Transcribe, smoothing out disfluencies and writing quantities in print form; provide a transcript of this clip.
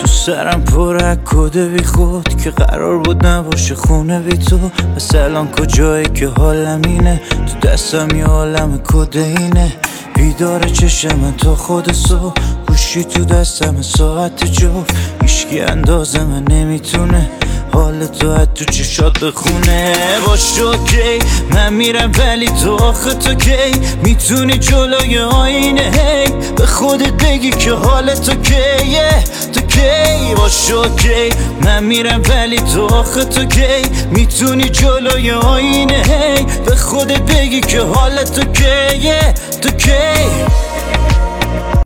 تو سرم پر کده بی خود که قرار بود نباشه خونه بی تو. پس الان کجایی که حالم اینه؟ تو دستم یه عالم کدینه. بیدار چشم من تا خود صبح، گوشی تو دستم ساعت جفت. هیچکی اندازه من نمیتونه حال تو از تو چشات بخونه. باشه اوکی من میرم ولی تو آخه تو کی میتونی جلوی آینه هی به خودت بگی که حال تو کیه؟ تو کی؟ باشه اوکی من میرم ولی تو آخه تو کی میتونی جلوی آینه هی به خودت بگی که حال تو کیه؟ تو کی؟